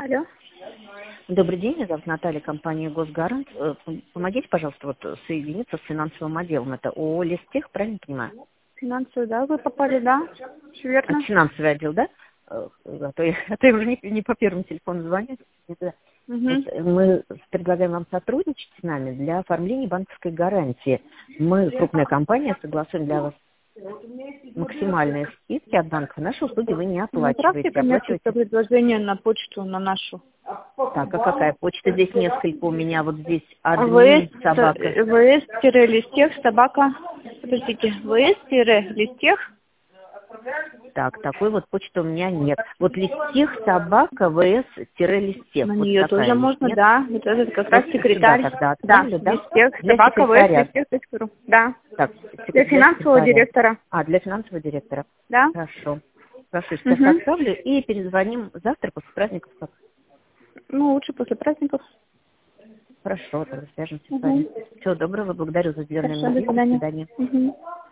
Алло. Добрый день, меня зовут Наталья, компания «Госгарант». Помогите, пожалуйста, соединиться с финансовым отделом. Это ООО «Листех», правильно понимаю? Финансовый, да, вы попали, да? Все верно. Финансовый отдел, да? А то я уже не по первому телефону звоню. Угу. Мы предлагаем вам сотрудничать с нами для оформления банковской гарантии. Мы, крупная компания, согласуем для вас максимальные скидки от банка. Наши услуги вы не Направьте, оплачиваете. конечно, это Оплачиваете. предложение на почту, на нашу. Так, а какая почта? Здесь несколько у меня. Вот здесь ВС, админ, собака. ВС-листех, собака. Подождите, ВС-листех. Так, такой вот почты у меня нет. Вот листех, собака, ВС-листех. На Вот нее такая тоже есть, можно, нет? да. Вот это как раз Вот сюда секретарь. тогда Да, отправлю, да? листех, Для собака, секретаря. ВС-листех.ру. Да. Так, Для для финансового секретаря. директора. Для финансового директора. Да. Хорошо. Хорошо, сейчас Угу. отправлю и перезвоним завтра после праздников. Ну, лучше после праздников. Хорошо, тогда свяжемся с Угу. вами. Всего доброго, благодарю за уделенное Хорошо, мне до время. До свидания. свидания. Угу.